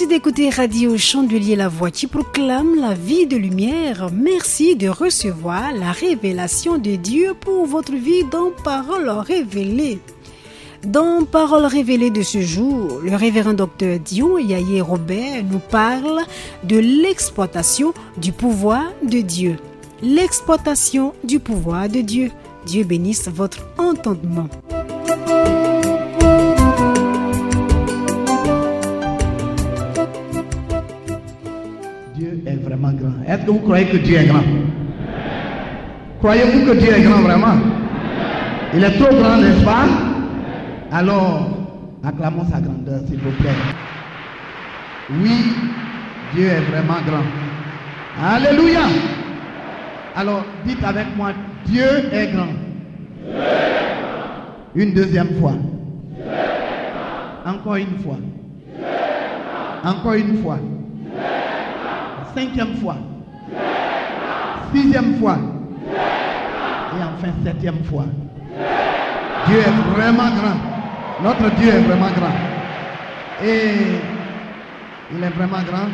d'écouter Radio Chandelier, la voix qui proclame la vie de lumière. Merci de recevoir la révélation de Dieu pour votre vie dans Parole révélée. Dans Parole révélée de ce jour, le révérend docteur Dion Yaye Robert nous parle de l'exploitation du pouvoir de Dieu. L'exploitation du pouvoir de Dieu. Dieu bénisse votre entendement. Dieu est vraiment grand. Est-ce que vous croyez que Dieu est grand? Croyez-vous que Dieu est grand vraiment? Il est trop grand, n'est-ce pas? Alors, acclamons sa grandeur, s'il vous plaît. Oui, Dieu est vraiment grand. Alléluia! Alors, dites avec moi, Dieu est grand. Dieu est grand. Une deuxième fois. Dieu est grand. Encore une fois. Dieu est grand. Encore une fois. Dieu est grand. Cinquième fois. Dieu est grand. Sixième fois. Dieu est grand. Et enfin, septième fois. Dieu est vraiment grand. Notre Dieu est vraiment grand. Et il est vraiment grand.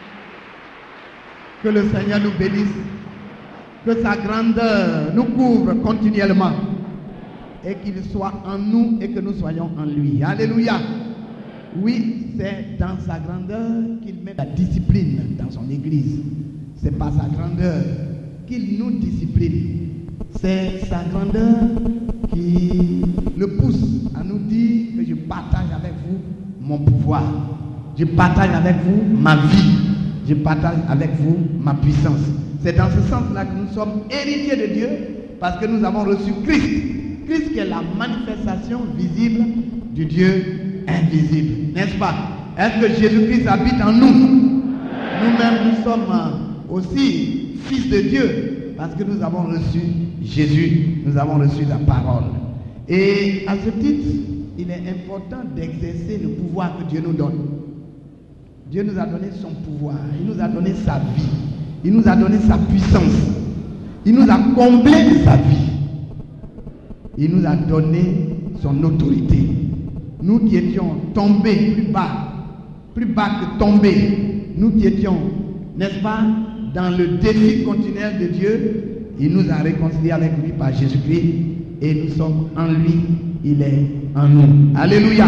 Que le Seigneur nous bénisse. Que sa grandeur nous couvre continuellement. Et qu'il soit en nous et que nous soyons en lui. Alléluia. Oui, c'est dans sa grandeur qu'il met la discipline dans son église. C'est par sa grandeur qu'il nous discipline. C'est sa grandeur qui le pousse à nous dire que je partage avec vous mon pouvoir. Je partage avec vous ma vie. Je partage avec vous ma puissance. C'est dans ce sens-là que nous sommes héritiers de Dieu parce que nous avons reçu Christ. Christ qui est la manifestation visible du Dieu invisible. N'est-ce pas? Est-ce que Jésus-Christ habite en nous? Nous-mêmes, nous sommes aussi fils de Dieu parce que nous avons reçu Jésus. Nous avons reçu la parole. Et à ce titre, il est important d'exercer le pouvoir que Dieu nous donne. Dieu nous a donné son pouvoir. Il nous a donné sa vie. Il nous a donné sa puissance. Il nous a comblé de sa vie. Il nous a donné son autorité. Nous qui étions tombés plus bas que tombés, nous qui étions, n'est-ce pas, dans le défi continuel de Dieu, il nous a réconciliés avec lui par Jésus-Christ et nous sommes en lui, il est en nous. Alléluia.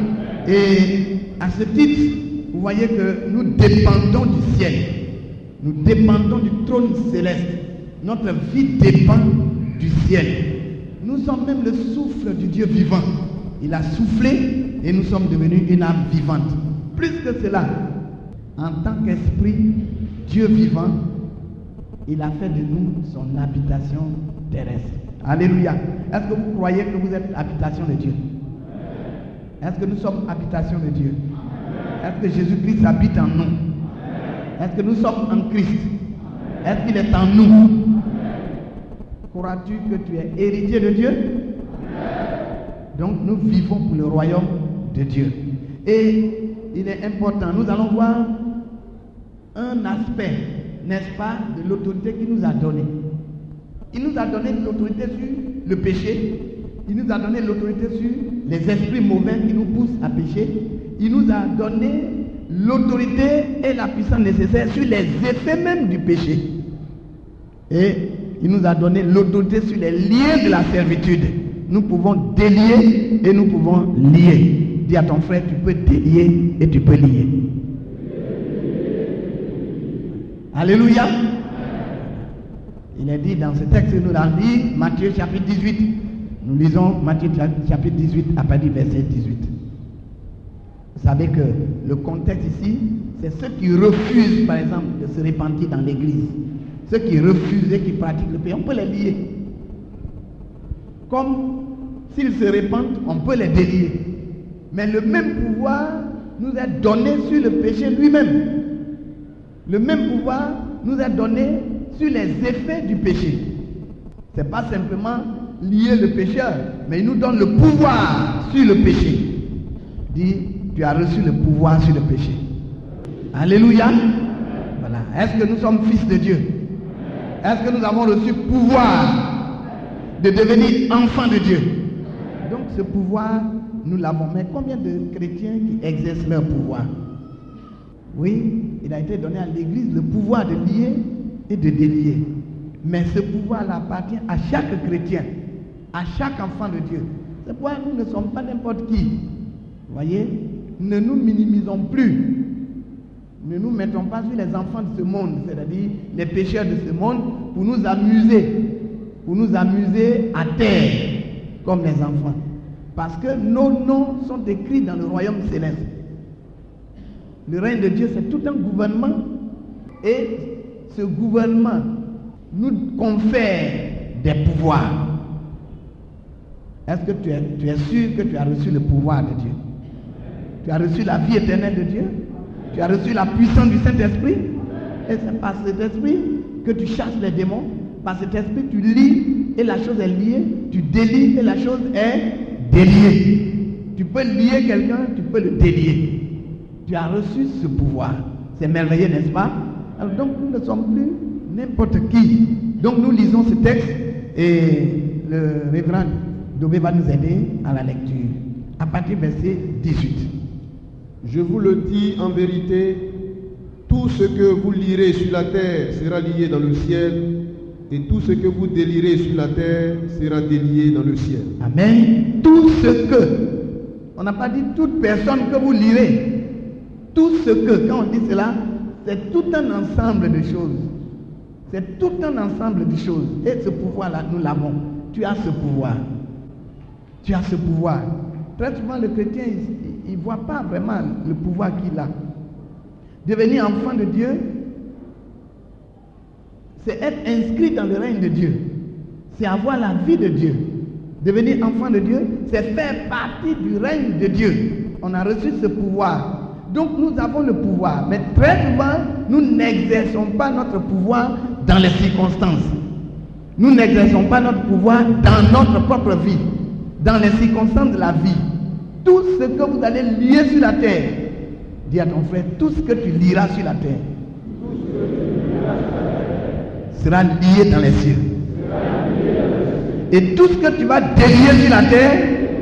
Et à ce titre, vous voyez que nous dépendons du ciel. Nous dépendons du trône céleste. Notre vie dépend du ciel. Nous sommes même le souffle du Dieu vivant. Il a soufflé et nous sommes devenus une âme vivante. Plus que cela, en tant qu'esprit, Dieu vivant, il a fait de nous son habitation terrestre. Alléluia. Est-ce que vous croyez que vous êtes l'habitation de Dieu? Est-ce que nous sommes habitation de Dieu? Est-ce que Jésus-Christ habite en nous? Est-ce que nous sommes en Christ? Est-ce qu'il est en nous? Crois-tu que tu es héritier de Dieu? Donc nous vivons pour le royaume de Dieu. Et il est important, nous allons voir un aspect, n'est-ce pas, de l'autorité qu'il nous a donnée. Il nous a donné l'autorité sur le péché. Il nous a donné l'autorité sur les esprits mauvais qui nous poussent à pécher. Il nous a donné l'autorité et la puissance nécessaire sur les effets même du péché. Et il nous a donné l'autorité sur les liens de la servitude. Nous pouvons délier et nous pouvons lier. Dis à ton frère, tu peux délier et tu peux lier. Alléluia. Il est dit dans ce texte que nous l'avons dit, Matthieu chapitre 18. Nous lisons Matthieu chapitre 18 à partir du verset 18. Vous savez que le contexte ici, c'est ceux qui refusent, par exemple, de se repentir dans l'église. Ceux qui refusent et qui pratiquent le péché, on peut les lier. Comme s'ils se repentent, on peut les délier. Mais le même pouvoir nous est donné sur le péché lui-même. Le même pouvoir nous est donné sur les effets du péché. Ce n'est pas simplement lier le pécheur, mais il nous donne le pouvoir sur le péché. Dis, tu as reçu le pouvoir sur le péché. Alléluia. Voilà. Est-ce que nous sommes fils de Dieu? Est-ce que nous avons reçu pouvoir de devenir enfants de Dieu? Donc ce pouvoir, nous l'avons. Mais combien de chrétiens qui exercent leur pouvoir? Oui, il a été donné à l'Église le pouvoir de lier et de délier. Mais ce pouvoir-là appartient à chaque chrétien, à chaque enfant de Dieu. C'est pourquoi nous ne sommes pas n'importe qui. Vous voyez, ne nous minimisons plus. Ne nous mettons pas sur les enfants de ce monde, c'est-à-dire les pécheurs de ce monde, pour nous amuser à terre, comme les enfants. Parce que nos noms sont écrits dans le royaume céleste. Le règne de Dieu, c'est tout un gouvernement. Et ce gouvernement nous confère des pouvoirs. Est-ce que tu es sûr que tu as reçu le pouvoir de Dieu? Tu as reçu la vie éternelle de Dieu? Tu as reçu la puissance du Saint-Esprit? Et c'est par cet esprit que tu chasses les démons. Par cet esprit, tu lis et la chose est liée. Tu délies et la chose est déliée. Tu peux lier quelqu'un, tu peux le délier. Tu as reçu ce pouvoir. C'est merveilleux, n'est-ce pas? Alors donc nous ne sommes plus n'importe qui. Donc nous lisons ce texte et le révérend Dobé va nous aider à la lecture. À partir du verset 18. Je vous le dis en vérité, tout ce que vous lirez sur la terre sera lié dans le ciel, et tout ce que vous délirez sur la terre sera délié dans le ciel. Amen. Tout ce que, on n'a pas dit toute personne que vous lirez. Tout ce que, quand on dit cela, c'est tout un ensemble de choses. C'est tout un ensemble de choses. Et ce pouvoir-là, nous l'avons. Tu as ce pouvoir. Tu as ce pouvoir. Très souvent, le chrétien, il ne voit pas vraiment le pouvoir qu'il a. Devenir enfant de Dieu, c'est être inscrit dans le règne de Dieu. C'est avoir la vie de Dieu. Devenir enfant de Dieu, c'est faire partie du règne de Dieu. On a reçu ce pouvoir. Donc nous avons le pouvoir. Mais très souvent, nous n'exerçons pas notre pouvoir dans les circonstances. Nous n'exerçons pas notre pouvoir dans notre propre vie, dans les circonstances de la vie. Tout ce que vous allez lier sur la terre, dis à ton frère, tout ce que tu liras sur la terre sera lié dans les cieux. Et tout ce que tu vas délier sur la terre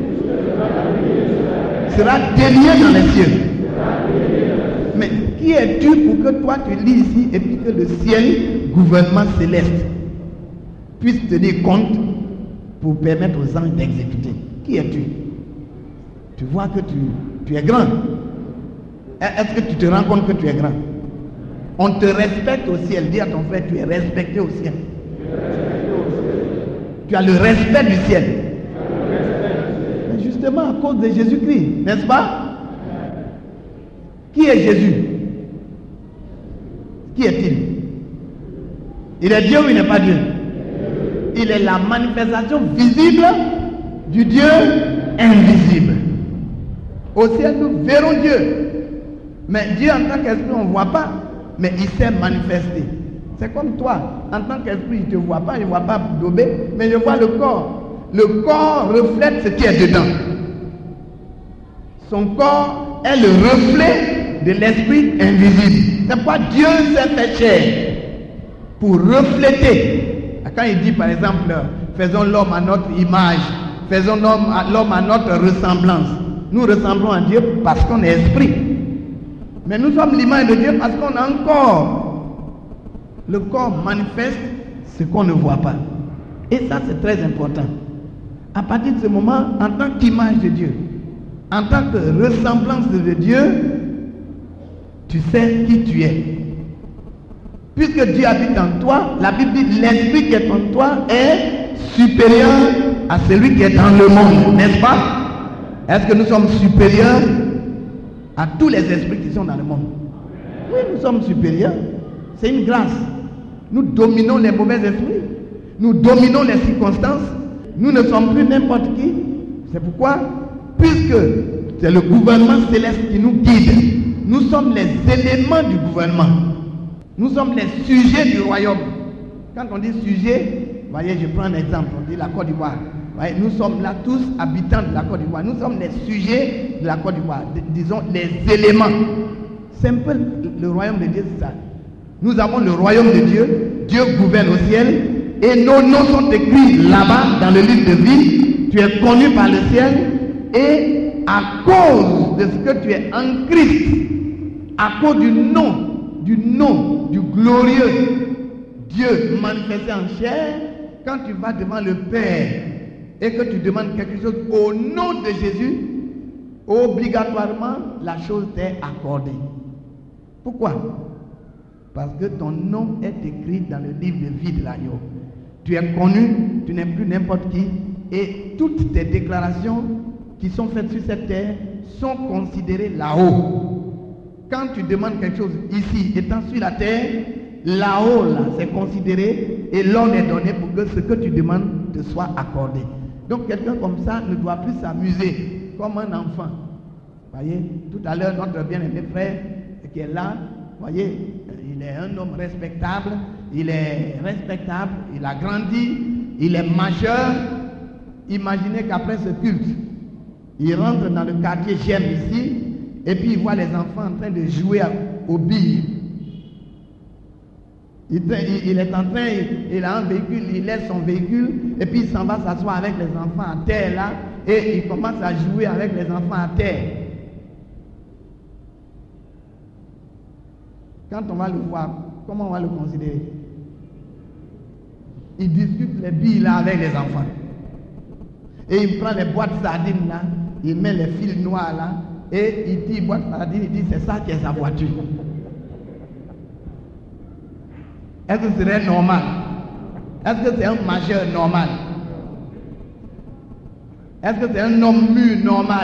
sera délié dans les cieux. Mais qui es-tu pour que toi tu lis ici et puis que le ciel, gouvernement céleste, puisse tenir compte pour permettre aux anges d'exécuter? Qui es-tu? Tu vois que tu es grand. Est-ce que tu te rends compte que tu es grand? On te respecte au ciel. Dis à ton frère, tu es respecté au ciel. Tu as le respect du ciel. Mais justement à cause de Jésus-Christ, n'est-ce pas? Qui est Jésus? Qui est-il? Il est Dieu ou il n'est pas Dieu? Il est la manifestation visible du Dieu invisible. Au ciel, nous verrons Dieu. Mais Dieu en tant qu'esprit, on ne voit pas. Mais il s'est manifesté. C'est comme toi. En tant qu'esprit, je ne te vois pas. Je ne vois pas Dobé. Mais je vois le corps. Le corps reflète ce qui est dedans. Son corps est le reflet de l'esprit invisible. C'est pourquoi Dieu s'est fait chair. Pour refléter. Quand il dit par exemple, faisons l'homme à notre image. Faisons l'homme à notre ressemblance. Nous ressemblons à Dieu parce qu'on est esprit. Mais nous sommes l'image de Dieu parce qu'on a un corps. Le corps manifeste ce qu'on ne voit pas. Et ça, c'est très important. À partir de ce moment, en tant qu'image de Dieu, en tant que ressemblance de Dieu, tu sais qui tu es. Puisque Dieu habite en toi, la Bible dit l'esprit qui est en toi est supérieur à celui qui est dans le monde, n'est-ce pas? Est-ce que nous sommes supérieurs à tous les esprits qui sont dans le monde? Oui, nous sommes supérieurs. C'est une grâce. Nous dominons les mauvais esprits. Nous dominons les circonstances. Nous ne sommes plus n'importe qui. C'est pourquoi, puisque c'est le gouvernement céleste qui nous guide, nous sommes les éléments du gouvernement. Nous sommes les sujets du royaume. Quand on dit sujet, voyez, je prends un exemple. On dit la Côte d'Ivoire. Voyez, nous sommes là tous habitants de la Côte d'Ivoire. Nous sommes les sujets de la Côte d'Ivoire. Disons les éléments. C'est un peu le royaume de Dieu, c'est ça. Nous avons le royaume de Dieu. Dieu gouverne au ciel. Et nos noms sont écrits là-bas dans le livre de vie. Tu es connu par le ciel. Et à cause de ce que tu es en Christ, à cause du nom du glorieux Dieu manifesté en chair, quand tu vas devant le Père et que tu demandes quelque chose au nom de Jésus, obligatoirement, la chose t'est accordée. Pourquoi? Parce que ton nom est écrit dans le livre de vie de l'agneau. Tu es connu, tu n'es plus n'importe qui, et toutes tes déclarations qui sont faites sur cette terre sont considérées là-haut. Quand tu demandes quelque chose ici, étant sur la terre, là-haut, là, c'est considéré, et l'ordre est donné pour que ce que tu demandes te soit accordé. Donc quelqu'un comme ça ne doit plus s'amuser comme un enfant. Voyez, tout à l'heure, notre bien-aimé frère qui est là, voyez, il est un homme respectable, il a grandi, il est majeur. Imaginez qu'après ce culte, il rentre dans le quartier J'aime ici, et puis il voit les enfants en train de jouer aux billes. Il est en train, il a un véhicule, il laisse son véhicule, et puis il s'en va s'asseoir avec les enfants à terre là, et il commence à jouer avec les enfants à terre. Quand on va le voir, comment on va le considérer? Il discute les billes là avec les enfants. Et il prend les boîtes sardines là, il met les fils noirs là, et il dit boîte sardine, il dit c'est ça qui est sa voiture. Est-ce que ce serait normal? Est-ce que c'est un majeur normal? Est-ce que c'est un homme mûr normal?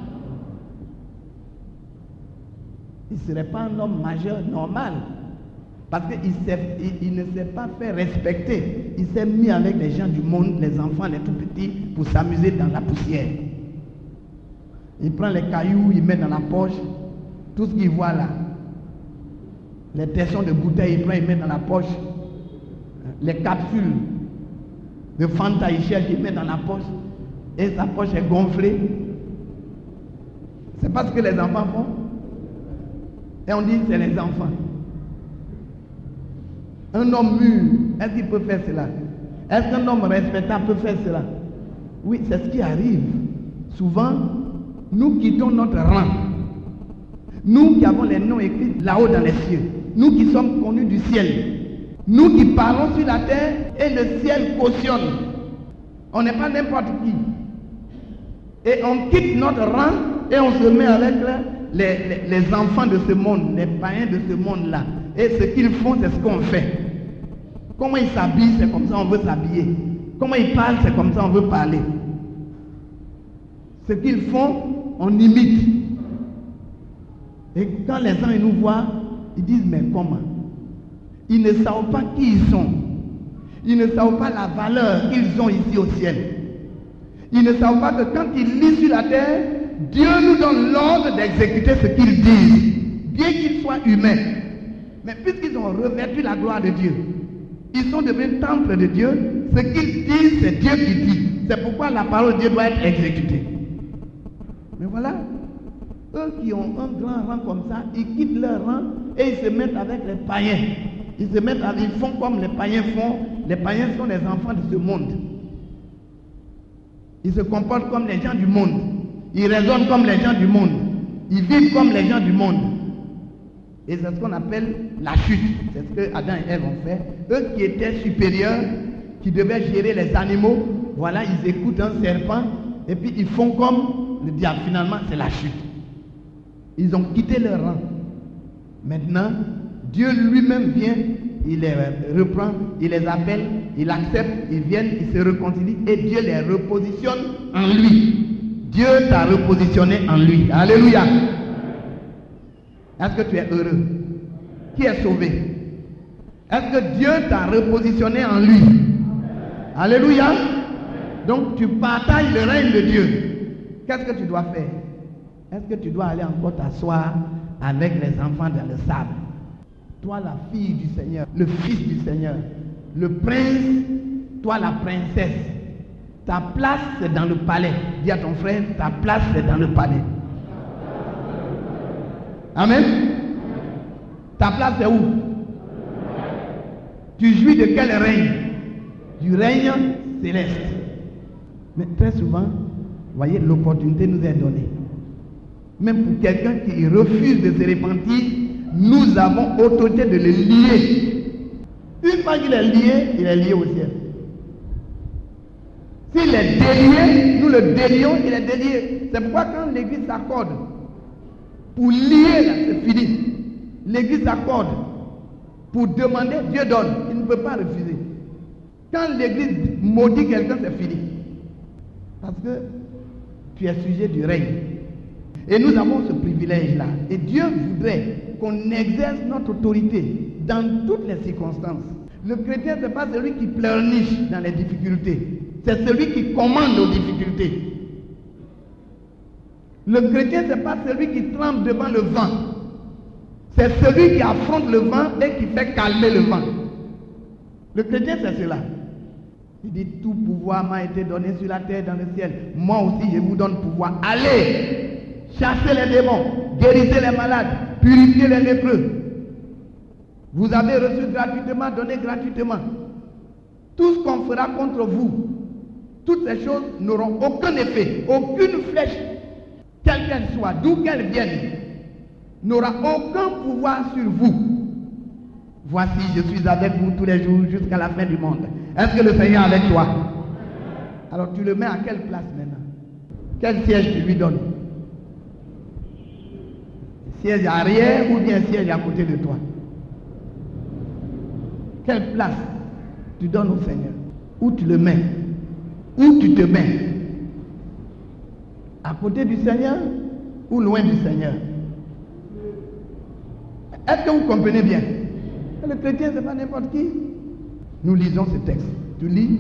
Il ne serait pas un homme majeur normal. Parce qu'il ne s'est pas fait respecter. Il s'est mis avec les gens du monde, les enfants, les tout petits, pour s'amuser dans la poussière. Il prend les cailloux, il met dans la poche, tout ce qu'il voit là. Les tessons de bouteilles, il prend, il met dans la poche. Les capsules de Fanta, il cherche, il met dans la poche. Et sa poche est gonflée. C'est pas ce que les enfants font. Et on dit c'est les enfants. Un homme mûr, est-ce qu'il peut faire cela? Est-ce qu'un homme respectable peut faire cela? Oui, c'est ce qui arrive. Souvent, nous quittons notre rang. Nous qui avons les noms écrits là-haut dans les cieux. Nous qui sommes connus du ciel. Nous qui parlons sur la terre et le ciel cautionne. On n'est pas n'importe qui. Et on quitte notre rang et on se met avec les enfants de ce monde, les païens de ce monde-là. Et ce qu'ils font, c'est ce qu'on fait. Comment ils s'habillent, c'est comme ça on veut s'habiller. Comment ils parlent, c'est comme ça on veut parler. Ce qu'ils font, on imite. Et quand les gens ils nous voient, ils disent mais comment? Ils ne savent pas qui ils sont. Ils ne savent pas la valeur qu'ils ont ici au ciel. Ils ne savent pas que quand ils lisent sur la terre, Dieu nous donne l'ordre d'exécuter ce qu'ils disent, bien qu'ils soient humains. Mais puisqu'ils ont revêtu la gloire de Dieu, ils sont devenus temple de Dieu, ce qu'ils disent, c'est Dieu qui dit. C'est pourquoi la parole de Dieu doit être exécutée. Mais voilà, eux qui ont un grand rang comme ça, ils quittent leur rang et ils se mettent avec les païens. Ils font comme les païens font. Les païens sont les enfants de ce monde. Ils se comportent comme les gens du monde. Ils raisonnent comme les gens du monde. Ils vivent comme les gens du monde. Et c'est ce qu'on appelle la chute. C'est ce que Adam et Ève ont fait. Eux qui étaient supérieurs, qui devaient gérer les animaux, voilà, ils écoutent un serpent et puis ils font comme le diable. Finalement, c'est la chute. Ils ont quitté leur rang. Maintenant, Dieu lui-même vient, il les reprend, il les appelle, il accepte, ils viennent, ils se réconcilient et Dieu les repositionne en lui. Dieu t'a repositionné en lui. Alléluia. Est-ce que tu es heureux? Qui est sauvé? Est-ce que Dieu t'a repositionné en lui? Alléluia. Donc tu partages le règne de Dieu. Qu'est-ce que tu dois faire? Est-ce que tu dois aller encore t'asseoir avec les enfants dans le sable? Toi la fille du Seigneur, le fils du Seigneur, le prince, toi la princesse. Ta place c'est dans le palais. Dis à ton frère, ta place c'est dans le palais. Amen. Ta place c'est où? Tu jouis de quel règne? Du règne céleste. Mais très souvent, vous voyez, l'opportunité nous est donnée. Même pour quelqu'un qui refuse de se repentir, nous avons autorité de le lier. Une fois qu'il est lié au ciel. S'il est délié, nous le délions, il est délié. C'est pourquoi quand l'église s'accorde pour lier, là, c'est fini. L'église s'accorde pour demander, Dieu donne. Il ne peut pas refuser. Quand l'église maudit quelqu'un, c'est fini. Parce que tu es sujet du règne. Et nous avons ce privilège-là. Et Dieu voudrait qu'on exerce notre autorité dans toutes les circonstances. Le chrétien, ce n'est pas celui qui pleurniche dans les difficultés. C'est celui qui commande aux difficultés. Le chrétien, ce n'est pas celui qui tremble devant le vent. C'est celui qui affronte le vent et qui fait calmer le vent. Le chrétien, c'est cela. Il dit, tout pouvoir m'a été donné sur la terre et dans le ciel. Moi aussi, je vous donne pouvoir. Allez, chassez les démons, guérissez les malades, purifiez les lépreux. Vous avez reçu gratuitement, donnez gratuitement. Tout ce qu'on fera contre vous, toutes ces choses n'auront aucun effet, aucune flèche, quelle qu'elle soit, d'où qu'elle vienne, n'aura aucun pouvoir sur vous. Voici, je suis avec vous tous les jours jusqu'à la fin du monde. Est-ce que le Seigneur est avec toi? Alors tu le mets à quelle place maintenant? Quel siège tu lui donnes? Siège arrière ou bien siège à côté de toi? Quelle place tu donnes au Seigneur? Où tu le mets? Où tu te mets? À côté du Seigneur ou loin du Seigneur? Est-ce que vous comprenez bien? Le chrétien, ce n'est pas n'importe qui. Nous lisons ce texte. Tu lis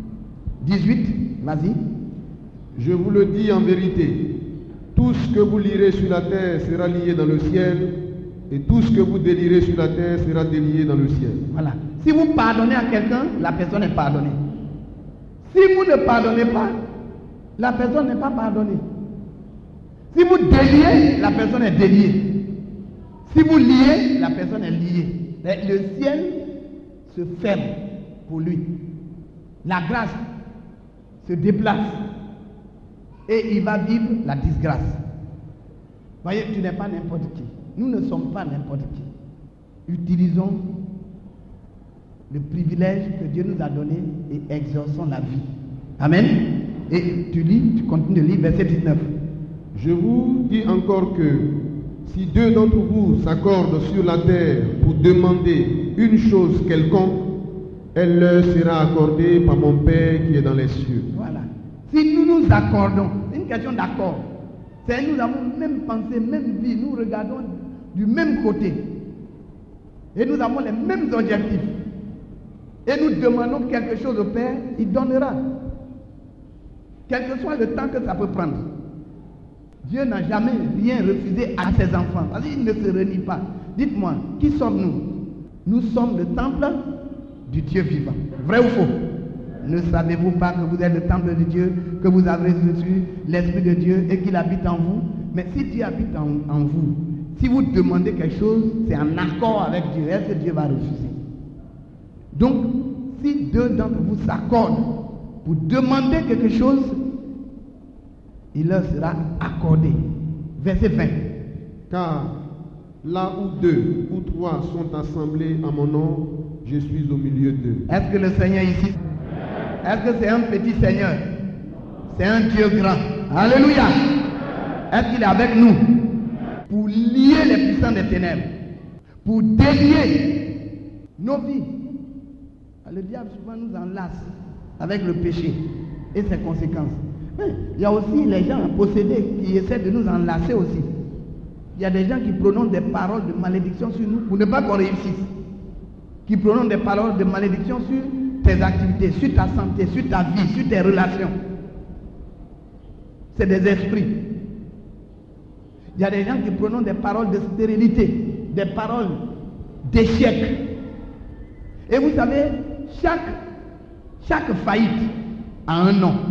18, vas-y. Je vous le dis en vérité, tout ce que vous lirez sur la terre sera lié dans le ciel, et tout ce que vous délirez sur la terre sera délié dans le ciel. Voilà. Si vous pardonnez à quelqu'un, la personne est pardonnée. Si vous ne pardonnez pas, la personne n'est pas pardonnée. Si vous déliez, la personne est déliée. Si vous liez, la personne est liée. Le ciel se ferme pour lui. La grâce se déplace et il va vivre la disgrâce. Voyez, tu n'es pas n'importe qui. Nous ne sommes pas n'importe qui. Utilisons le privilège que Dieu nous a donné et exerçons la vie. Amen. Et tu lis, tu continues de lire verset 19. Je vous dis encore que si deux d'entre vous s'accordent sur la terre pour demander une chose quelconque, elle leur sera accordée par mon Père qui est dans les cieux. Voilà. Si nous nous accordons, c'est une question d'accord. C'est nous avons même pensée, même vie, nous regardons du même côté. Et nous avons les mêmes objectifs. Et nous demandons quelque chose au Père, il donnera. Quel que soit le temps que ça peut prendre. Dieu n'a jamais rien refusé à ses enfants. Parce qu'il ne se renie pas. Dites-moi, qui sommes-nous? Nous sommes le temple du Dieu vivant. Vrai ou faux? Ne savez-vous pas que vous êtes le temple de Dieu, que vous avez reçu l'Esprit de Dieu et qu'il habite en vous? Mais si Dieu habite en vous, si vous demandez quelque chose, c'est en accord avec Dieu. Est-ce que Dieu va refuser? Donc, si deux d'entre vous s'accordent pour demander quelque chose, il leur sera accordé. Verset 20. Car là où deux ou trois sont assemblés en mon nom, je suis au milieu d'eux. Est-ce que le Seigneur ici, est-ce que c'est un petit Seigneur? C'est un Dieu grand. Alléluia. Est-ce qu'il est avec nous pour lier les puissants des ténèbres, pour délier nos vies? Le diable souvent nous enlace avec le péché et ses conséquences. Mais il y a aussi les gens possédés qui essaient de nous enlacer aussi. Il y a des gens qui prononcent des paroles de malédiction sur nous pour ne pas qu'on réussisse. Qui prononcent des paroles de malédiction sur tes activités, sur ta santé, sur ta vie, sur tes relations. C'est des esprits. Il y a des gens qui prononcent des paroles de stérilité, des paroles d'échec. Et vous savez, chaque faillite a un nom.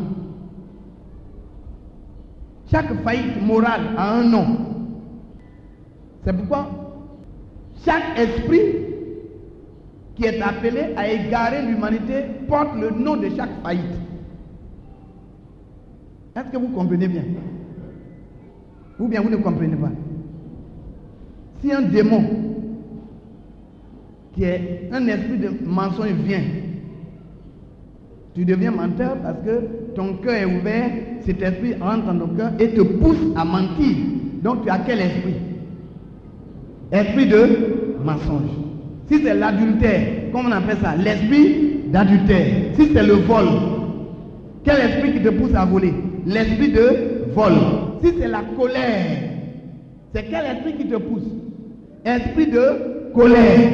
Chaque faillite morale a un nom. C'est pourquoi chaque esprit qui est appelé à égarer l'humanité porte le nom de chaque faillite. Est-ce que vous comprenez bien? Ou bien vous ne comprenez pas? Si un démon qui est un esprit de mensonge vient, tu deviens menteur parce que ton cœur est ouvert, cet esprit rentre dans ton cœur et te pousse à mentir. Donc tu as quel esprit? Esprit de mensonge. Si c'est l'adultère, comment on appelle ça? L'esprit d'adultère. Si c'est le vol, quel esprit qui te pousse à voler? L'esprit de vol. Si c'est la colère, c'est quel esprit qui te pousse? Esprit de colère.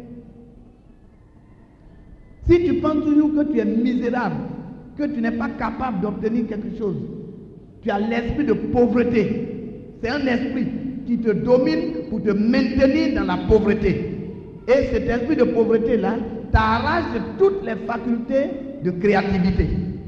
Si tu penses toujours que tu es misérable, que tu n'es pas capable d'obtenir quelque chose, tu as l'esprit de pauvreté. C'est un esprit qui te domine pour te maintenir dans la pauvreté. Et cet esprit de pauvreté-là t'arrache toutes les facultés de créativité.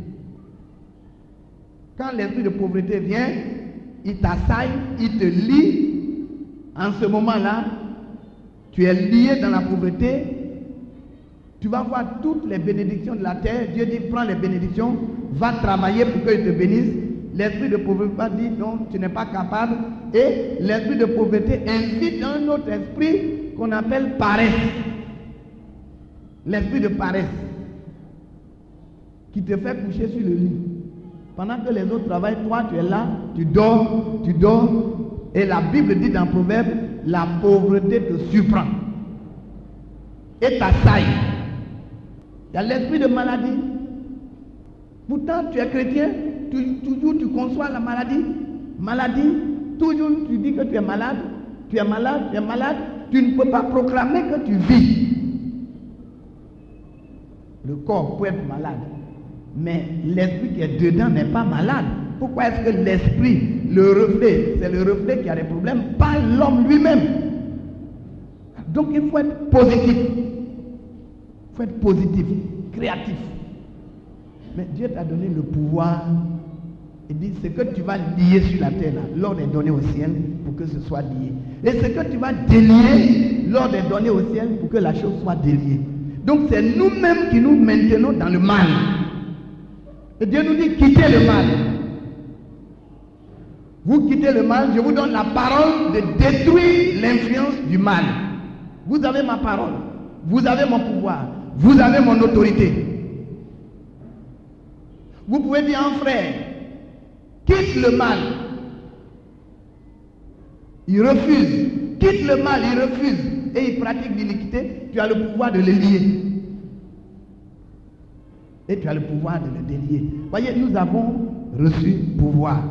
Quand l'esprit de pauvreté vient, il t'assaille, il te lie. En ce moment-là, tu es lié dans la pauvreté. Tu vas voir toutes les bénédictions de la terre. Dieu dit, prends les bénédictions, va travailler pour qu'il te bénisse. L'esprit de pauvreté dit, non, tu n'es pas capable. Et l'esprit de pauvreté invite un autre esprit qu'on appelle paresse. L'esprit de paresse qui te fait coucher sur le lit. Pendant que les autres travaillent, toi tu es là, tu dors. Et la Bible dit dans Proverbe, la pauvreté te surprend et t'assaille. Il y a l'esprit de maladie. Pourtant tu es chrétien, toujours tu conçois la maladie. Maladie, toujours tu dis que tu es malade, tu es malade, tu es malade. Tu ne peux pas proclamer que tu vis. Le corps peut être malade, mais l'esprit qui est dedans n'est pas malade. Pourquoi est-ce que l'esprit, le reflet, c'est le reflet qui a des problèmes, pas l'homme lui-même? Donc il faut être positif. Il faut être positif, créatif. Mais Dieu t'a donné le pouvoir. Il dit, ce que tu vas lier sur la terre, l'ordre est donné au ciel pour que ce soit lié. Et ce que tu vas délier, l'ordre est donné au ciel pour que la chose soit déliée. Donc c'est nous-mêmes qui nous maintenons dans le mal. Et Dieu nous dit, quittez le mal. Vous quittez le mal, je vous donne la parole de détruire l'influence du mal. Vous avez ma parole, vous avez mon pouvoir, vous avez mon autorité. Vous pouvez dire à un frère, quitte le mal. Il refuse. Quitte le mal, il refuse. Et il pratique l'iniquité. Tu as le pouvoir de le lier. Et tu as le pouvoir de le délier. Voyez, nous avons reçu pouvoir.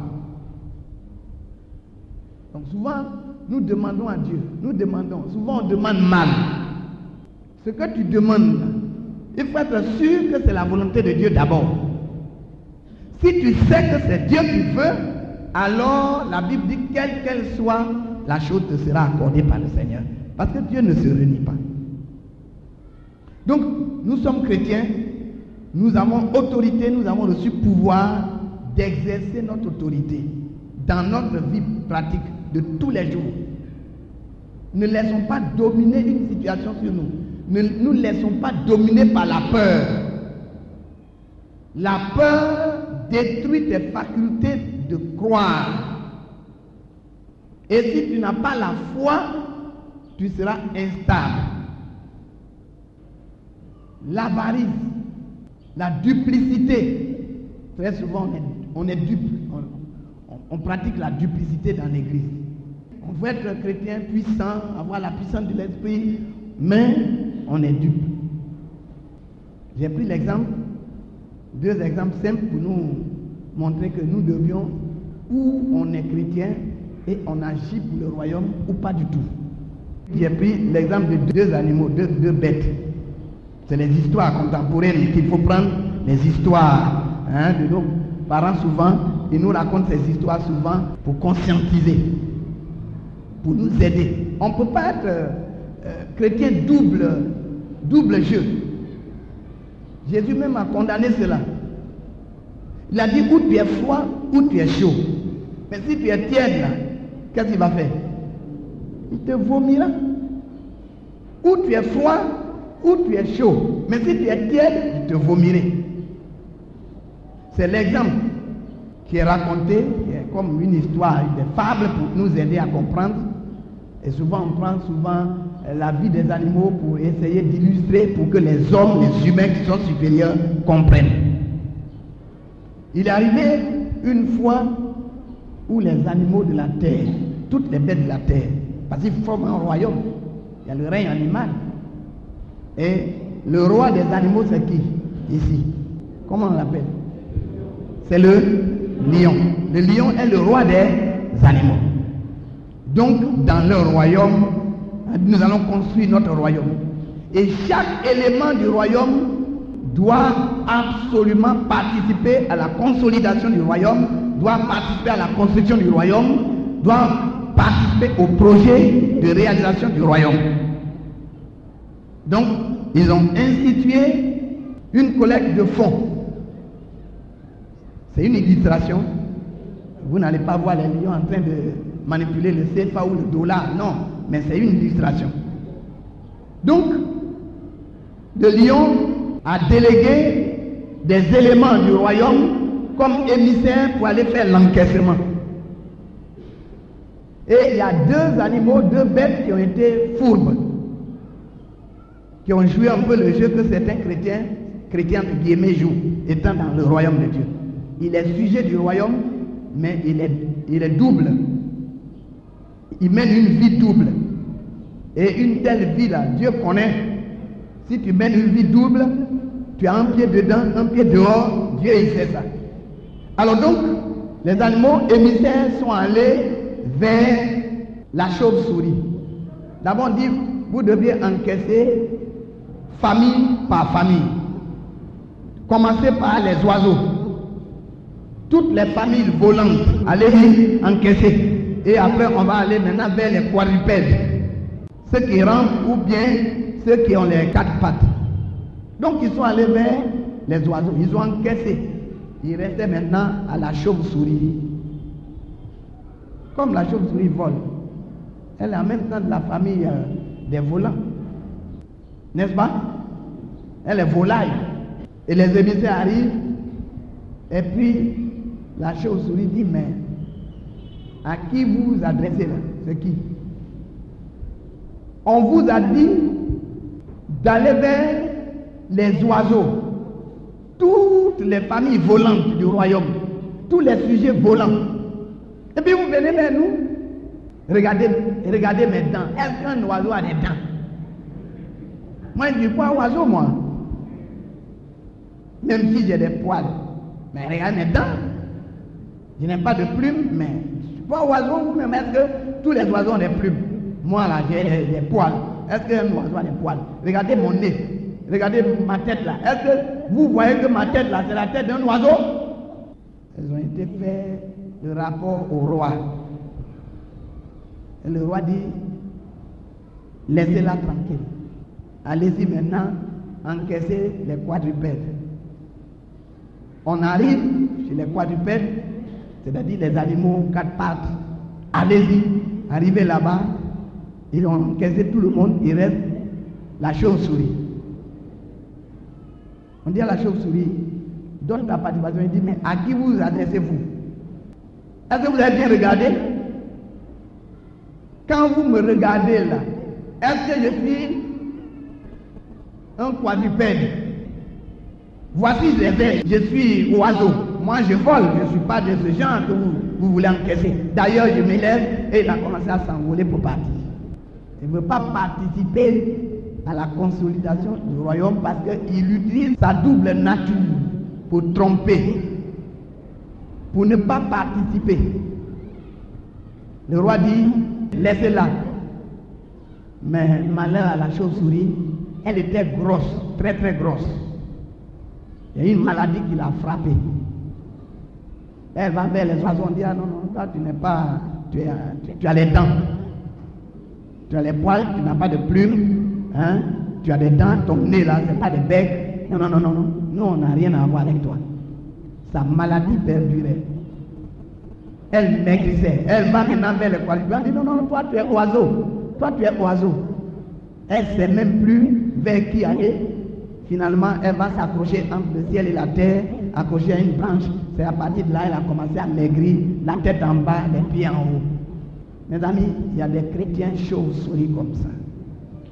Donc souvent, nous demandons à Dieu. Souvent on demande mal. Ce que tu demandes, il faut être sûr que c'est la volonté de Dieu d'abord. Si tu sais que c'est Dieu qui veut, alors la Bible dit quelle qu'elle soit, la chose te sera accordée par le Seigneur. Parce que Dieu ne se renie pas. Donc, nous sommes chrétiens, nous avons autorité, nous avons reçu pouvoir d'exercer notre autorité dans notre vie pratique de tous les jours. Ne laissons pas dominer une situation sur nous. Ne nous laissons pas dominer par la peur. La peur détruit tes facultés de croire. Et si tu n'as pas la foi, tu seras instable. L'avarice, la duplicité. Très souvent, on est dupe. On pratique la duplicité dans l'église. On veut être chrétien puissant, avoir la puissance de l'esprit, mais on est dupe. J'ai pris l'exemple, deux exemples simples pour nous montrer que nous devions, ou on est chrétien et on agit pour le royaume, ou pas du tout. J'ai pris l'exemple de deux animaux, deux bêtes. C'est les histoires contemporaines qu'il faut prendre, les histoires de nos parents souvent. Ils nous racontent ces histoires souvent pour conscientiser, pour nous aider. On ne peut pas être chrétien double jeu. Jésus même a condamné cela. Il a dit, ou tu es froid, ou tu es chaud. Mais si tu es tiède, qu'est-ce qu'il va faire? Il te vomira. Ou tu es froid, ou tu es chaud. Mais si tu es tiède, il te vomirait. C'est l'exemple qui est raconté, qui est comme une histoire, des fables pour nous aider à comprendre. Et souvent, on prend la vie des animaux pour essayer d'illustrer pour que les hommes, les humains qui sont supérieurs comprennent. Il est arrivé une fois où les animaux de la terre, toutes les bêtes de la terre, parce qu'ils forment un royaume, il y a le règne animal. Et le roi des animaux, c'est qui? Ici. Comment on l'appelle? C'est le lion. Le lion est le roi des animaux. Donc, dans leur royaume, nous allons construire notre royaume. Et chaque élément du royaume doit absolument participer à la consolidation du royaume, doit participer à la construction du royaume, doit participer au projet de réalisation du royaume. Donc, ils ont institué une collecte de fonds. C'est une illustration. Vous n'allez pas voir les lions en train de manipuler le CFA ou le dollar, non, mais c'est une illustration. Donc, le lion a délégué des éléments du royaume comme émissaires pour aller faire l'encaissement. Et il y a deux animaux, deux bêtes qui ont été fourbes, qui ont joué un peu le jeu que certains chrétiens entre guillemets jouent, étant dans le royaume de Dieu. Il est sujet du royaume, mais il est double. Il mène une vie double. Et une telle vie là, Dieu connaît. Si tu mènes une vie double, tu as un pied dedans, un pied dehors, Dieu il sait ça. Alors donc, les animaux émissaires sont allés vers la chauve-souris. D'abord on dit, vous deviez encaisser famille par famille. Commencez par les oiseaux. Toutes les familles volantes, allez encaisser. Et après, on va aller maintenant vers les quadrupèdes. Ceux qui rampent ou bien ceux qui ont les quatre pattes. Donc, ils sont allés vers les oiseaux. Ils ont encaissé. Ils restaient maintenant à la chauve-souris. Comme la chauve-souris vole, elle est en même temps de la famille des volants. N'est-ce pas? Elle est volaille. Et les émissaires arrivent. Et puis, la chauve-souris dit, mais à qui vous vous adressez là? C'est qui? On vous a dit d'aller vers les oiseaux, toutes les familles volantes du royaume, tous les sujets volants. Et puis vous venez vers nous, regardez mes dents. Est-ce qu'un oiseau a des dents? Moi je ne dis pas oiseau moi, même si j'ai des poils. Mais regardez mes dents. Je n'ai pas de plumes, mais je ne suis pas oiseau, vous-même. Est-ce que tous les oiseaux ont des plumes? Moi là, j'ai des poils. Est-ce qu'un oiseau a des poils? Regardez mon nez. Regardez ma tête là. Est-ce que vous voyez que ma tête là, c'est la tête d'un oiseau? Elles ont été fait le rapport au roi. Et le roi dit, laissez-la tranquille. Allez-y maintenant, encaissez les quadrupèdes. On arrive chez les quadrupèdes, c'est-à-dire les animaux quatre pattes. Allez-y, arrivez là-bas. Ils ont encaissé tout le monde, il reste la chauve-souris. On dit à la chauve-souris, donne ta participation, il dit, mais à qui vous adressez-vous? Est-ce que vous avez bien regardé? Quand vous me regardez là, est-ce que je suis un quadrupède? Voici les vers, je suis oiseau. Moi je vole, je ne suis pas de ce genre que vous voulez encaisser. D'ailleurs je m'élève et il a commencé à s'envoler pour partir. Il ne veut pas participer à la consolidation du royaume parce qu'il utilise sa double nature pour tromper, pour ne pas participer. Le roi dit, laissez-la. Mais malheur à la chauve-souris, elle était grosse, très très grosse. Il y a une maladie qui l'a frappée. Elle va vers les oiseaux, on dit, ah non, non, toi tu n'es pas, tu as les dents. Tu as les poils, tu n'as pas de plumes, hein? Tu as des dents, ton nez là, c'est pas des becs. Non, non, non, non, non. Nous, on n'a rien à voir avec toi. Sa maladie perdurait. Elle maigrissait. Elle va maintenant vers les quadrupèdes. Elle dit, non, non, toi tu es oiseau. Toi tu es oiseau. Elle ne sait même plus vers qui aller. Finalement, elle va s'accrocher entre le ciel et la terre, accrocher à une branche. C'est à partir de là, elle a commencé à maigrir, la tête en bas, les pieds en haut. Mes amis, il y a des chrétiens chauves-souris comme ça.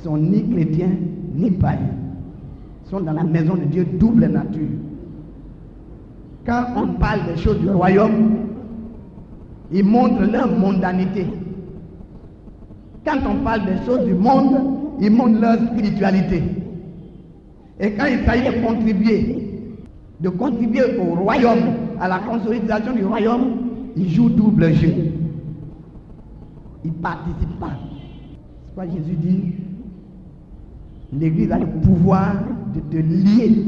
sont ni chrétiens ni païens. Ils sont dans la maison de Dieu, double nature. Quand on parle des choses du royaume, ils montrent leur mondanité. Quand on parle des choses du monde, ils montrent leur spiritualité. Et quand il s'agit de contribuer au royaume, à la consolidation du royaume, ils jouent double jeu. Ils ne participent pas. C'est pourquoi Jésus dit, l'Église a le pouvoir de te lier.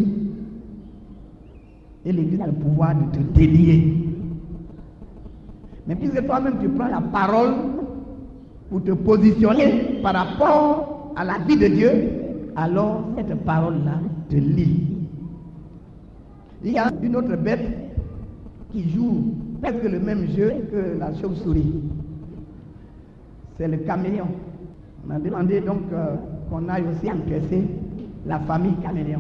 Et l'Église a le pouvoir de te délier. Mais puisque toi-même tu prends la parole pour te positionner par rapport à la vie de Dieu, alors cette parole-là te lie. Il y a une autre bête qui joue presque le même jeu que la chauve-souris. C'est le caméléon. On a demandé donc qu'on aille aussi encaisser la famille caméléon.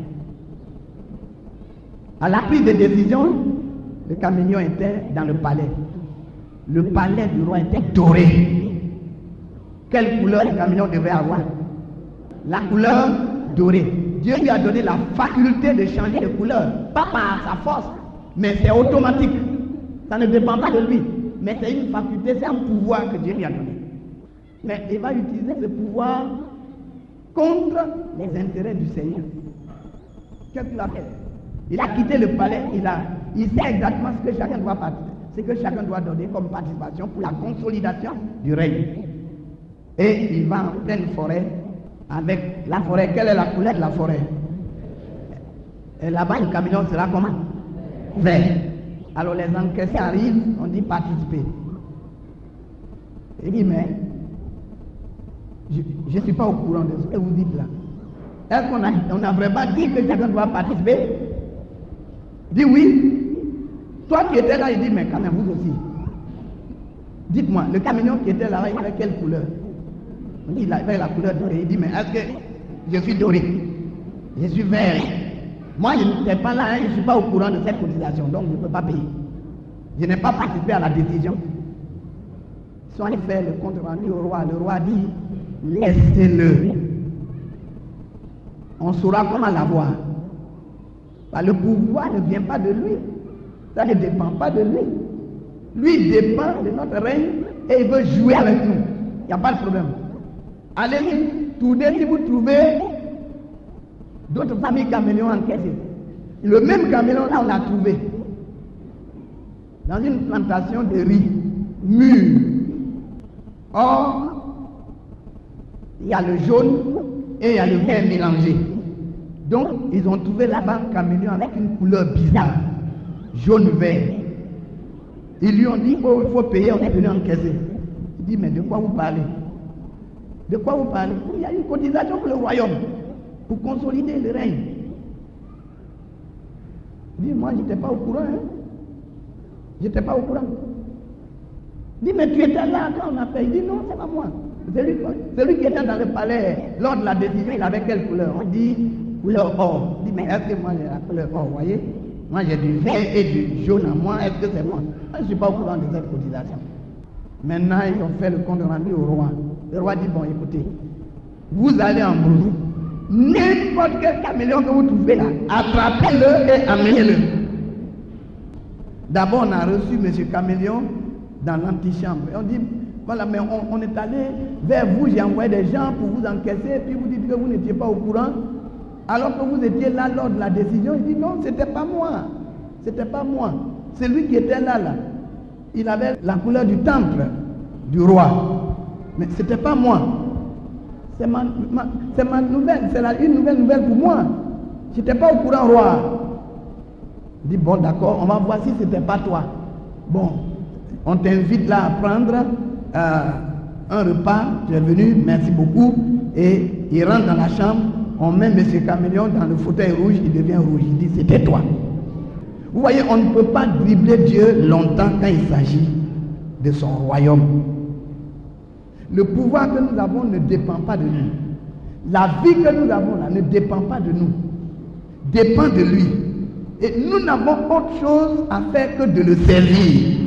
À la prise de décision, le caméléon était dans le palais. Le palais du roi était doré. Quelle couleur le caméléon devait avoir? La couleur dorée. Dieu lui a donné la faculté de changer de couleur. Pas par sa force, mais c'est automatique. Ça ne dépend pas de lui. Mais c'est une faculté, c'est un pouvoir que Dieu lui a donné. Mais il va utiliser ce pouvoir contre les intérêts du Seigneur. Qu'est-ce qu'il a fait? Il a quitté le palais, il sait exactement ce que chacun doit participer, ce que chacun doit donner comme participation pour la consolidation du règne. Et il va en pleine forêt avec la forêt. Quelle est la couleur de la forêt? Et là-bas, le caméléon sera comment? Vert. Alors les encaissés arrivent, on dit participer. Il dit, mais je ne suis pas au courant de ce que vous dites là. Est-ce qu'on a vraiment dit que chacun doit participer? Il dit oui. Toi qui étais là, il dit, mais quand même vous aussi. Dites-moi, le caméléon qui était là, il avait quelle couleur? On dit, il avait la couleur dorée. Il dit, mais est-ce que je suis doré? Je suis vert. Moi, je n'étais pas là, je ne suis pas au courant de cette cotisation, donc je ne peux pas payer. Je n'ai pas participé à la décision. Ils sont allés faire le compte rendu au roi. Le roi dit, laissez-le. On saura comment l'avoir. Le pouvoir ne vient pas de lui. Ça ne dépend pas de lui. Lui, il dépend de notre règne et il veut jouer avec nous. Il n'y a pas de problème. Allez, tournez si vous trouvez d'autres familles caméléons encaissées. Le même caméléon, là, on l'a trouvé. Dans une plantation de riz mûr. Or, il y a le jaune et il y a le vert mélangé. Donc, ils ont trouvé là-bas un caméléon avec une couleur bizarre. Jaune-vert. Ils lui ont dit, oh, il faut payer, on est venu encaisser. Il dit, mais de quoi vous parlez? De quoi vous parlez? Il y a une cotisation pour le royaume, pour consolider le règne. Il dit, moi, je n'étais pas au courant. Hein? Je n'étais pas au courant. Il dit, mais tu étais là quand on a fait. Il dit, non, c'est pas moi. Celui qui était dans le palais, lors de la décision, il avait quelle couleur? On dit, couleur or. Il dit, mais est-ce que moi j'ai la couleur or, vous voyez? Moi j'ai du vert et du jaune à moi, est-ce que c'est moi? Je ne suis pas au courant de cette cotisation. Maintenant, ils ont fait le compte rendu au roi. Le roi dit, bon, écoutez, vous allez en brousse. N'importe quel caméléon que vous trouvez là, attrapez-le et amenez-le. D'abord, on a reçu M. Caméléon dans l'antichambre. Et on dit, voilà, mais on est allé vers vous, j'ai envoyé des gens pour vous encaisser, puis vous dites que vous n'étiez pas au courant, alors que vous étiez là lors de la décision. Il dit, non, c'était pas moi. C'était pas moi. C'est lui qui était là. Il avait la couleur du temple du roi. Mais c'était pas moi. C'est ma nouvelle, c'est une nouvelle pour moi. Je n'étais pas au courant, roi. Il dit, bon, d'accord, on va voir si c'était pas toi. Bon, on t'invite là à prendre un repas, tu es venu, merci beaucoup. Et il rentre dans la chambre, on met M. Caméléon dans le fauteuil rouge, il devient rouge. Il dit, c'était toi. Vous voyez, on ne peut pas dribbler Dieu longtemps quand il s'agit de son royaume. Le pouvoir que nous avons ne dépend pas de nous. La vie que nous avons là ne dépend pas de nous. Dépend de lui. Et nous n'avons autre chose à faire que de le servir.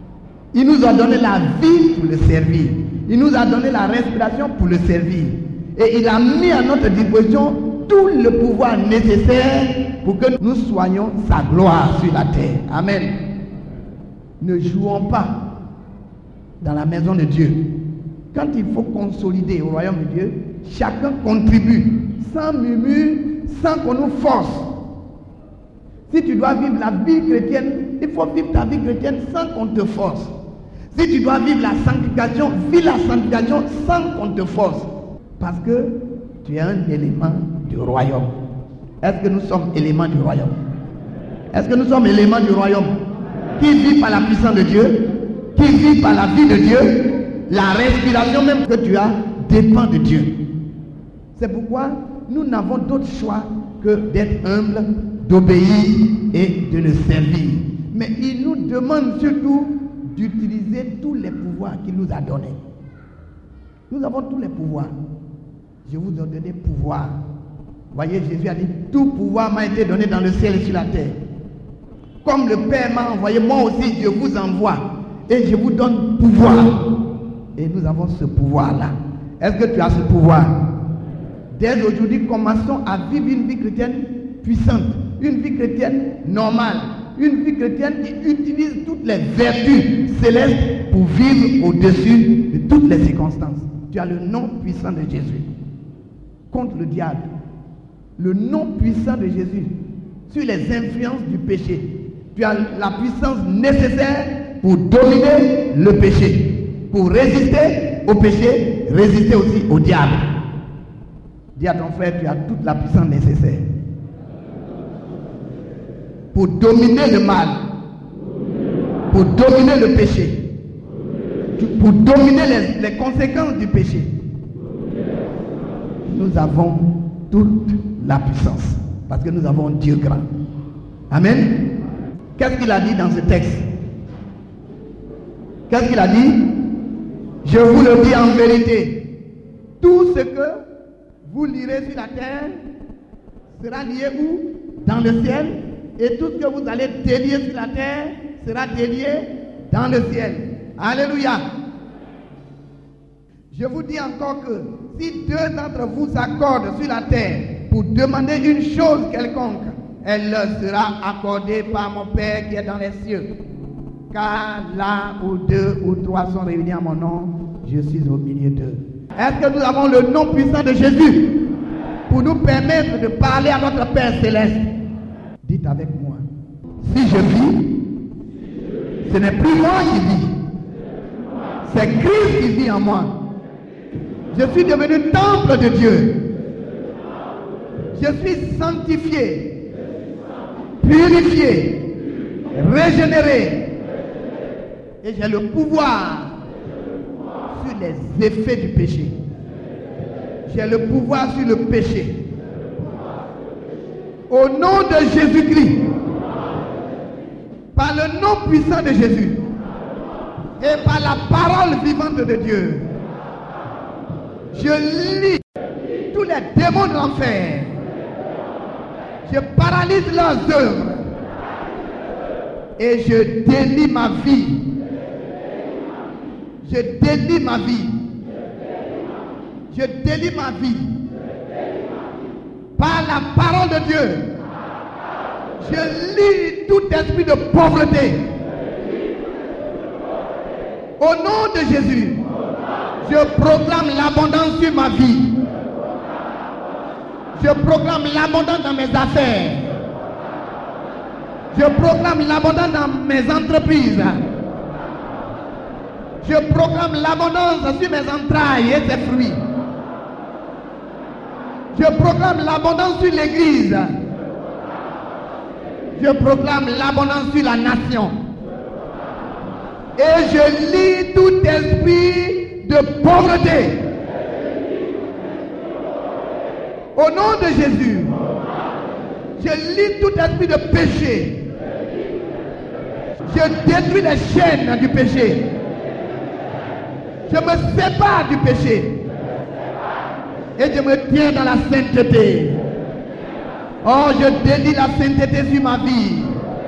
Il nous a donné la vie pour le servir. Il nous a donné la respiration pour le servir. Et il a mis à notre disposition tout le pouvoir nécessaire pour que nous soyons sa gloire sur la terre. Amen. Ne jouons pas dans la maison de Dieu. Quand il faut consolider au royaume de Dieu, chacun contribue, sans murmure, sans qu'on nous force. Si tu dois vivre la vie chrétienne, il faut vivre ta vie chrétienne sans qu'on te force. Si tu dois vivre la sanctification, vis la sanctification sans qu'on te force. Parce que tu es un élément du royaume. Est-ce que nous sommes éléments du royaume? Est-ce que nous sommes éléments du royaume? Qui vit par la puissance de Dieu, qui vit par la vie de Dieu, la respiration même que tu as dépend de Dieu. C'est pourquoi nous n'avons d'autre choix que d'être humbles, d'obéir et de le servir. Mais il nous demande surtout d'utiliser tous les pouvoirs qu'il nous a donnés. Nous avons tous les pouvoirs. Je vous ai donné pouvoir. Voyez, Jésus a dit, tout pouvoir m'a été donné dans le ciel et sur la terre. Comme le Père m'a envoyé, moi aussi je vous envoie. Et je vous donne pouvoir. Et nous avons ce pouvoir-là. Est-ce que tu as ce pouvoir? Dès aujourd'hui, commençons à vivre une vie chrétienne puissante. Une vie chrétienne normale. Une vie chrétienne qui utilise toutes les vertus célestes pour vivre au-dessus de toutes les circonstances. Tu as le nom puissant de Jésus contre le diable. Le nom puissant de Jésus sur les influences du péché. Tu as la puissance nécessaire pour dominer le péché, pour résister au péché, résister aussi au diable. Dis à ton frère, tu as toute la puissance nécessaire pour dominer le mal, pour dominer le péché, pour dominer les conséquences du péché. Nous avons toute la puissance parce que nous avons un Dieu grand. Amen. Qu'est-ce qu'il a dit dans ce texte? Qu'est-ce qu'il a dit? Je vous le dis en vérité, tout ce que vous lirez sur la terre sera lié où? Dans le ciel. Et tout ce que vous allez délier sur la terre sera délié dans le ciel. Alléluia. Je vous dis encore que si deux d'entre vous s'accordent sur la terre pour demander une chose quelconque, elle leur sera accordée par mon Père qui est dans les cieux. Car là où deux ou trois sont réunis en mon nom, je suis au milieu d'eux. Est-ce que nous avons le nom puissant de Jésus pour nous permettre de parler à notre Père céleste? Dites avec moi, si je vis, ce n'est plus moi qui vis, c'est Christ qui vit en moi. Je suis devenu temple de Dieu. Je suis sanctifié, purifié, régénéré. Et j'ai le pouvoir sur les effets du péché. J'ai le pouvoir sur le péché. Au nom de Jésus-Christ, par le nom puissant de Jésus et par la parole vivante de Dieu, je lis tous les démons de l'enfer. Je paralyse leurs œuvres et je délie ma vie. Je délie ma vie. Je délie ma vie. Par la parole de Dieu, je lis tout esprit de pauvreté. Au nom de Jésus, je proclame l'abondance sur ma vie. Je proclame l'abondance dans mes affaires. Je proclame l'abondance dans mes entreprises. Je proclame l'abondance sur mes entrailles et ses fruits. Je proclame l'abondance sur l'église. Je proclame l'abondance sur la nation. Et je lis tout esprit de pauvreté. Au nom de Jésus, je lis tout esprit de péché. Je détruis les chaînes du péché. Je me sépare du péché. Et je me tiens dans la sainteté. Oh, je délie la sainteté sur ma vie.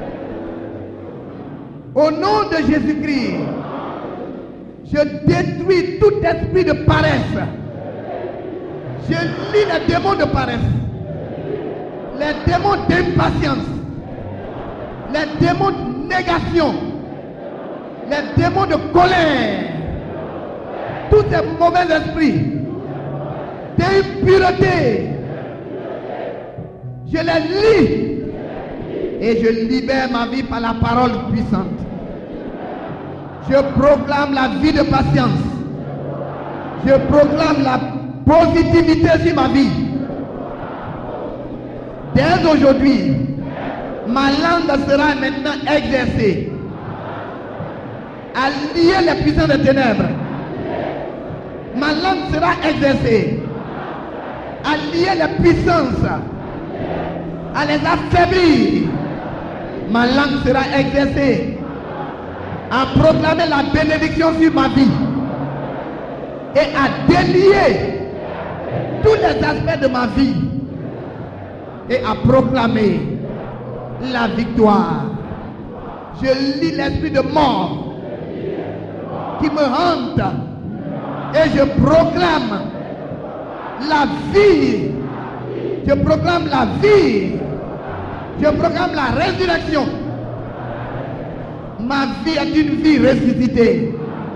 Au nom de Jésus-Christ, je détruis tout esprit de paresse. Je lis les démons de paresse, les démons d'impatience, les démons de négation, les démons de colère, tous ces mauvais esprits d'impureté. Je les lis et je libère ma vie par la parole puissante. Je proclame la vie de patience. Je proclame la positivité sur ma vie. Dès aujourd'hui, ma langue sera maintenant exercée à lier les puissants des ténèbres. Ma langue sera exercée à lier les puissances, à les affaiblir. Ma langue sera exercée à proclamer la bénédiction sur ma vie et à délier tous les aspects de ma vie et à proclamer la victoire. Je lis l'esprit de mort qui me hante et je proclame la vie. Je proclame la vie. Je proclame la résurrection. Ma vie est une vie ressuscitée.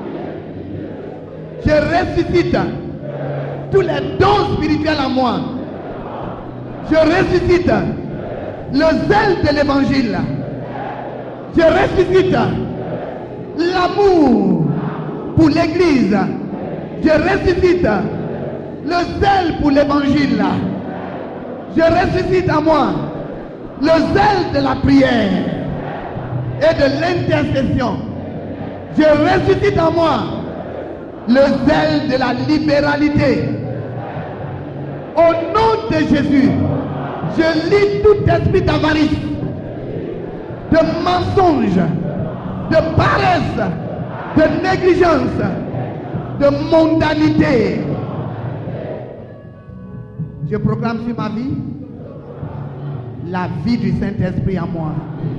Je ressuscite tous les dons spirituels en moi. Je ressuscite le zèle de l'évangile. Je ressuscite l'amour pour l'église. Je ressuscite le zèle pour l'évangile. Je ressuscite à moi le zèle de la prière et de l'intercession. Je ressuscite en moi le zèle de la libéralité. Au nom de Jésus, je lis tout esprit d'avarice, de mensonge, de paresse, de négligence, de mondanité. Je proclame sur ma vie la vie du Saint-Esprit en moi.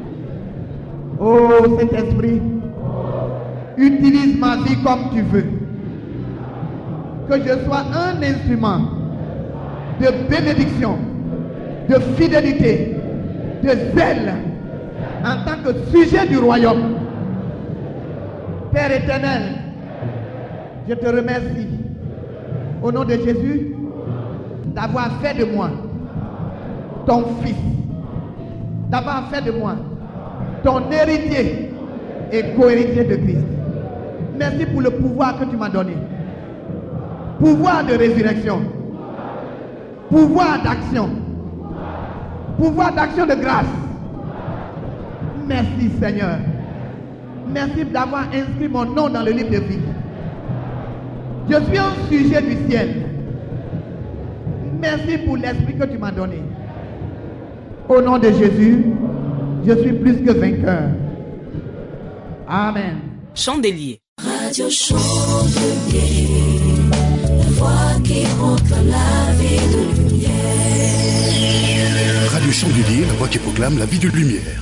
Oh Saint-Esprit, utilise ma vie comme tu veux. Que je sois un instrument de bénédiction, de fidélité, de zèle en tant que sujet du royaume. Père éternel, je te remercie au nom de Jésus d'avoir fait de moi ton fils, d'avoir fait de moi ton héritier et co-héritier de Christ. Merci pour le pouvoir que tu m'as donné. Pouvoir de résurrection, pouvoir d'action de grâce. Merci Seigneur. Merci d'avoir inscrit mon nom dans le livre de vie. Je suis un sujet du ciel. Merci pour l'esprit que tu m'as donné. Au nom de Jésus, je suis plus que vainqueur. Amen. Chandelier. Radio Chandelier, la voix qui proclame la vie de lumière. Radio Chandelier, la voix qui proclame la vie de lumière.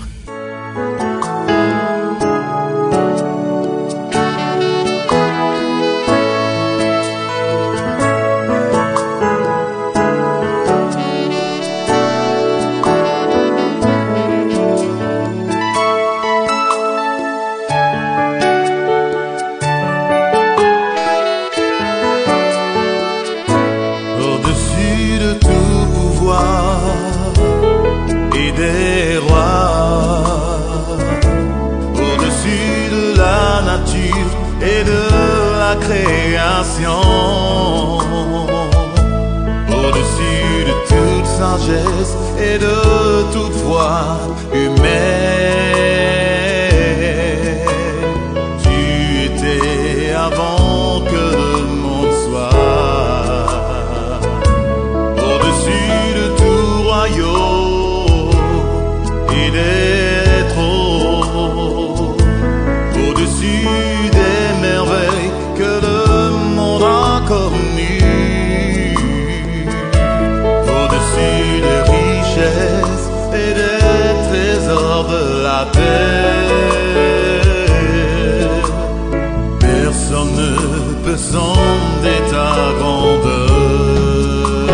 Création, au-dessus de toute sagesse et de toute foi humaine. Tu étais avant que le monde soit, au-dessus de tout royaume et des trônes, au-dessus des merveilles que le monde a connu, au-dessus des richesses et des trésors de la terre. Personne ne peut sonder ta grandeur.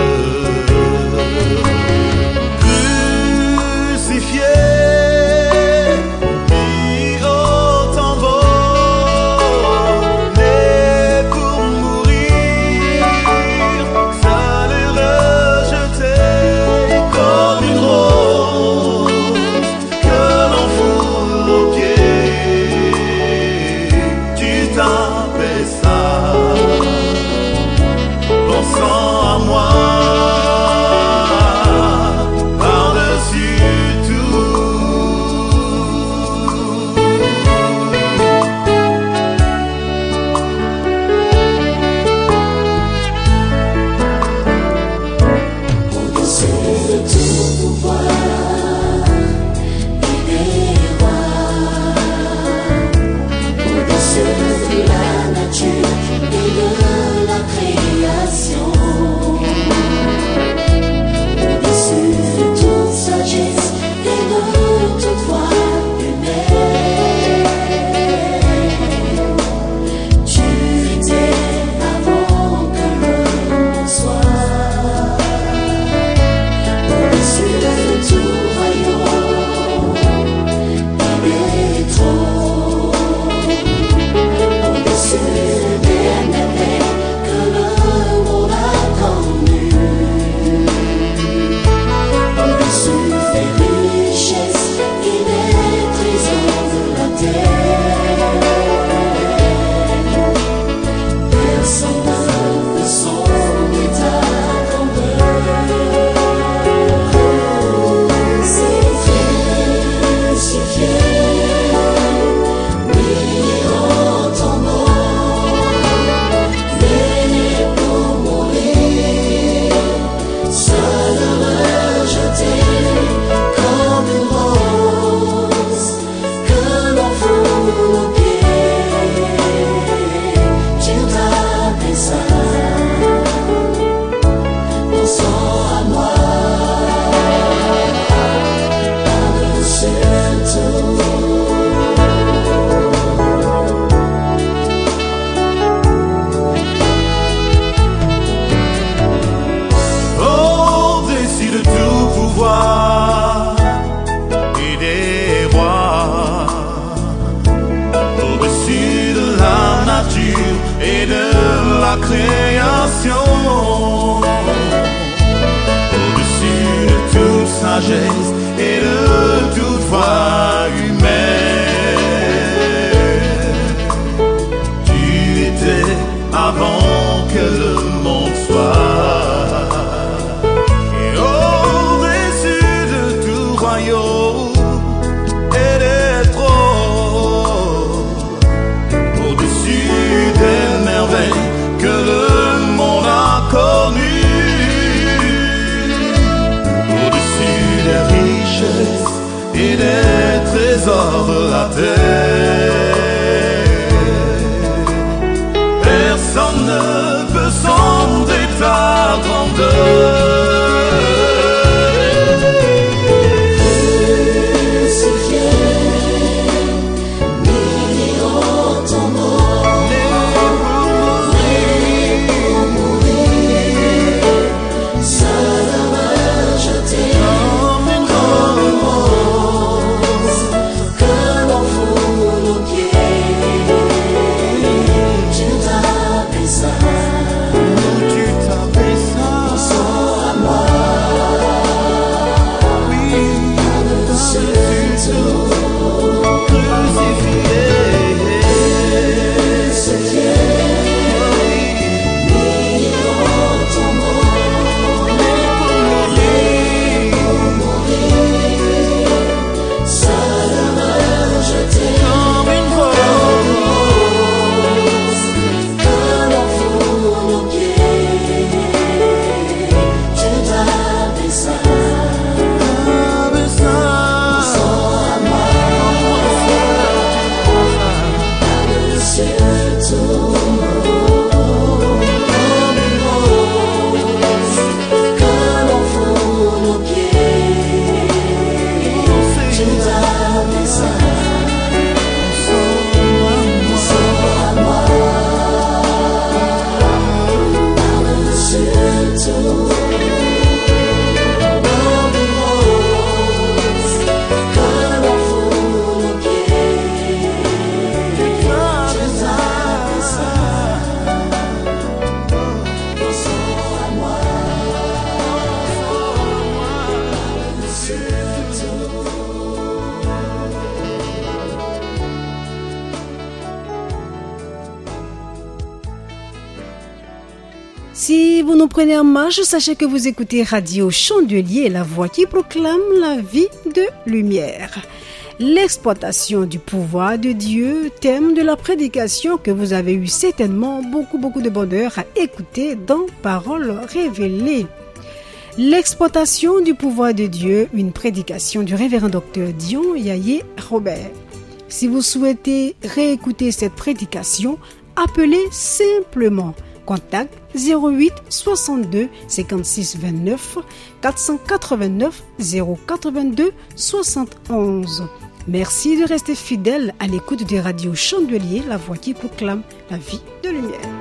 sagesse et de toute foi humaine. Tu étais avant que le monde soit, et au-dessus de tout royaume et des trônes, au-dessus des merveilles que le monde a connues, au-dessus des richesses et des trésors de la terre. Personne ne peut sonder ta grandeur. Si vous nous prenez en marche, sachez que vous écoutez Radio Chandelier, la voix qui proclame la vie de lumière. L'exploitation du pouvoir de Dieu, thème de la prédication que vous avez eu certainement beaucoup de bonheur à écouter dans Paroles révélées. L'exploitation du pouvoir de Dieu, une prédication du révérend docteur Dion Yaye Robert. Si vous souhaitez réécouter cette prédication, appelez simplement contact 08 62 56 29 489 082 71. Merci de rester fidèle à l'écoute de Radio Chandelier, la voix qui proclame la vie de lumière.